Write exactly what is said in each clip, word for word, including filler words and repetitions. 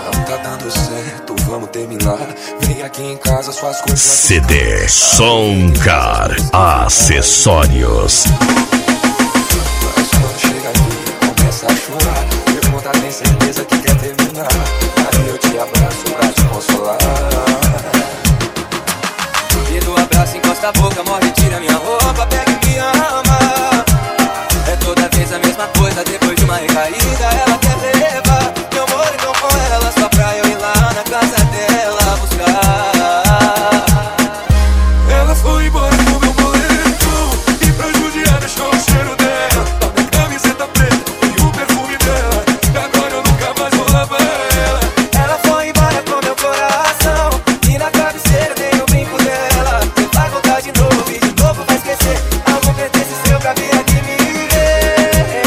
Não tá dando certo, vamos terminar. Vem aqui em casa, suas coisas. C D Soncar Acessórios. Mas quando chega aqui, começa a chorar. Pergunta, tem certeza que quer terminar? Aí eu te abraço pra te consolar. E do abraço encosta a boca, morre, tira minha roupa, pega e me ama. É toda vez a mesma coisa, depois de uma recaída ela quer levar. Eu moro então com ela, só pra eu ir lá na casa dela buscar. Ela foi embora com meu boleto e pra judiar deixou o cheiro dela. A minha camiseta preta e o perfume dela. E agora eu nunca mais vou lavar ela. Ela foi embora com meu coração e na cabeceira tem o brinco dela. Você vai voltar de novo e de novo vai esquecer. Algum pertence seu pra vir aqui me ver.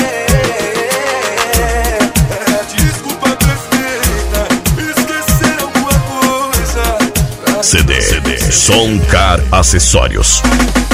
É desculpa perfeita, esquecer alguma coisa. C D, C D Soncar Acessórios.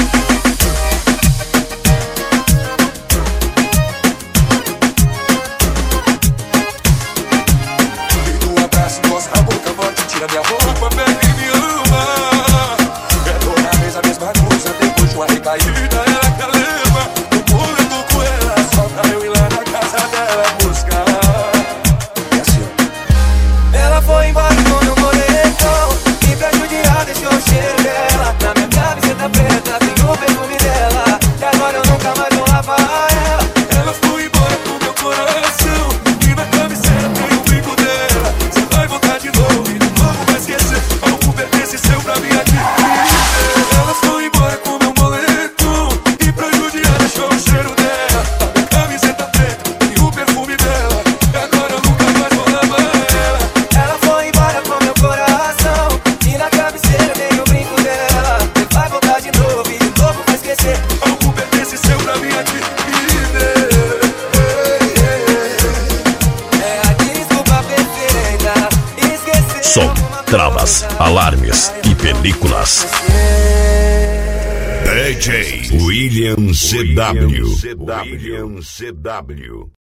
E do abraço, encosta a boca, morte, tira minha roupa, pega e me ama. É toda vez a mesma coisa, depois de uma recaída ela quer levar. Eu moro, eu tô com ela, só pra eu ir lá na casa dela buscar. E assim, ó. Ela foi embora com meu moletom e pra judiar deixou o cheiro dela. Na minha camiseta preta tem o perfume dela. E agora eu nunca mais vou lavar ela. Ela foi embora com meu coração e na cabeceira tem o brinco dela. Você vai voltar de novo e de novo vai esquecer. Algo pertence seu pra mim aqui. Ela foi embora com meu boleto e pra judiar deixou o cheiro dela. A minha camiseta preta e o perfume dela. E agora eu nunca mais vou lavar ela. Ela foi embora com meu coração e na cabeceira tem o brinco dela. Você vai voltar de novo e de novo vai esquecer. Algo pertence seu pra mim aqui. É a desculpa perfeita, esquecer. Som, travas, alarmes e películas. D J William C W. William C W.